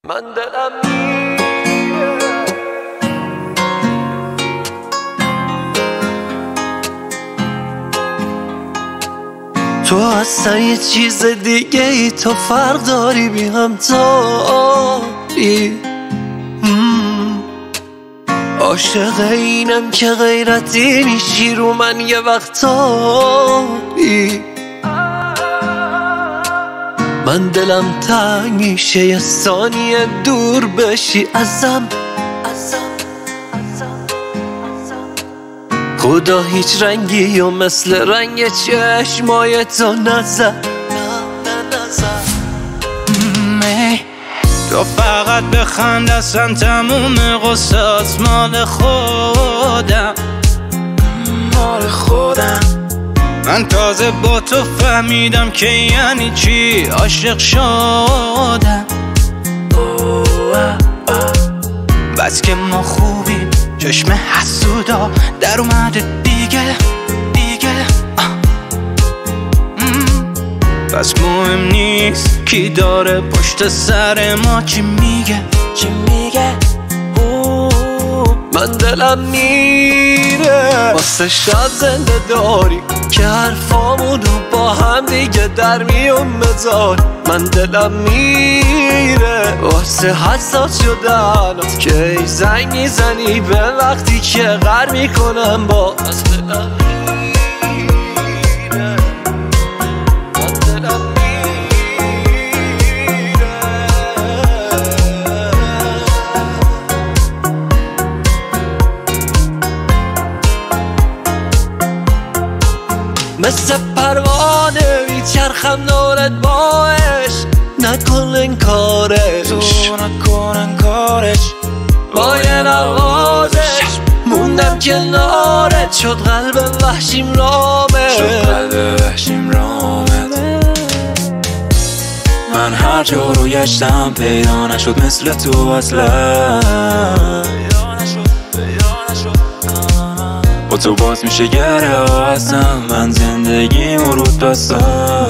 من دلم میره تو اصلا یه چیز دیگه ای، تو فرق داری بی همتایی. عاشق اینم که غیرتی میشی رو من یه وقتایی. من دلم تنگ میشه یه ثانیه دور بشی ازم. خدا هیچ رنگی و مثل رنگ چشمای تو نزد. تو فقط بخند اصلا تموم قصات مال خودم. من تازه با تو فهمیدم که یعنی چی عاشق شدم. بس که ما خوبیم چشم حسودا در اومده دیگه. پس مهم نیست کی داره پشت سر ما چی میگه. من دلم میره واسه شب زنده داری که حرفامونو با هم دیگه در میون بذار. من دلم میره واسه حساس شدنات که ای زنگ میزنی به وقتی که غر میکنم با. از دلم میره من دلم مثل پروانه میچرخم دورت باش. نکن انکارش با یه نوازش موندم کنارت. شد قلب وحشیم رامت. من هر جا رو گشتم پیدا نشد مثل تو اصلا. با تو باز میشه گره هستم من زندگی مرود بستم.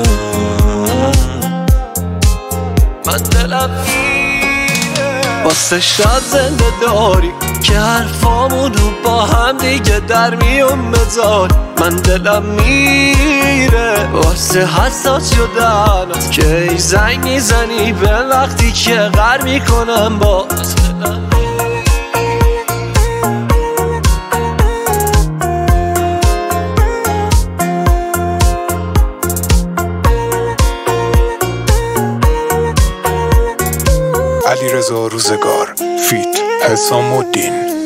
من دلم میره واسه شب زنده داری که حرفامونو با هم دیگه در میون بذار. من دلم میره واسه حساس شدنات که ای زنگ میزنی به وقتی که غر میکنم با. علیرضا روزگار فیت حسام الدین.